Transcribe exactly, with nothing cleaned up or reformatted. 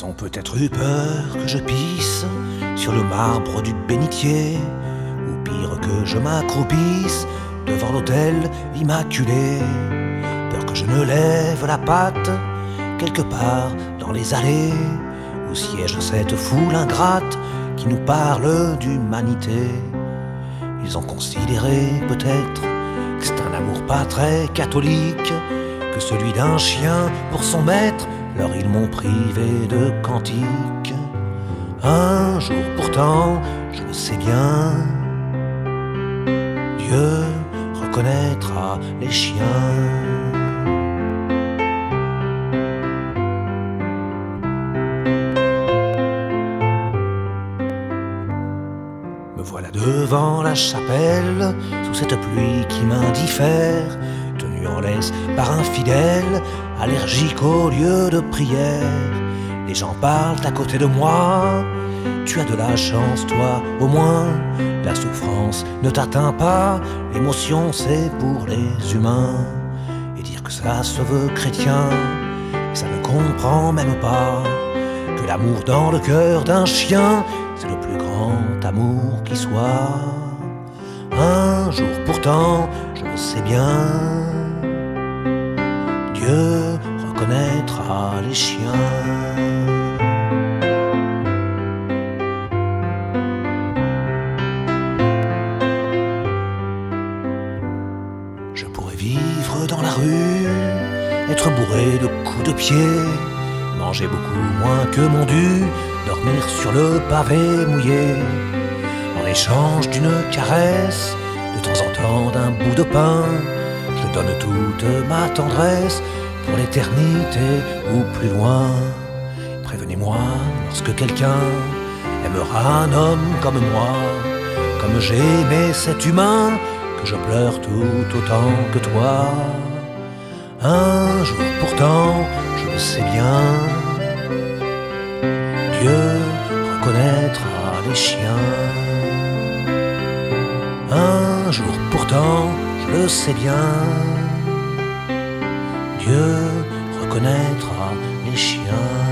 Ils ont peut-être eu peur que je pisse sur le marbre du bénitier, ou pire que je m'accroupisse devant l'autel immaculé. Peur que je ne lève la patte quelque part dans les allées où siège cette foule ingrate qui nous parle d'humanité. Ils ont considéré peut-être que c'est un amour pas très catholique que celui d'un chien pour son maître. Alors ils m'ont privé de cantiques. Un jour pourtant, je le sais bien, Dieu reconnaîtra les chiens. Me voilà devant la chapelle, sous cette pluie qui m'indiffère, tenu en laisse par un fidèle, allergique au lieu de prière. Les gens parlent à côté de moi, tu as de la chance toi au moins. La souffrance ne t'atteint pas, l'émotion c'est pour les humains. Et dire que ça se veut chrétien, ça ne comprend même pas que l'amour dans le cœur d'un chien, c'est le plus grand amour qui soit. Un jour pourtant, je le sais bien, Dieu reconnaîtra les chiens. Je pourrais vivre dans la rue, être bourré de coups de pied, manger beaucoup moins que mon dû, dormir sur le pavé mouillé. En échange d'une caresse, de temps en temps d'un bout de pain, je donne toute ma tendresse pour l'éternité ou plus loin. Prévenez-moi lorsque quelqu'un aimera un homme comme moi, comme j'ai aimé cet humain, que je pleure tout autant que toi. Un jour pourtant, je le sais bien, Dieu reconnaîtra les chiens. Un jour pourtant, je le sais bien, Dieu reconnaîtra les chiens.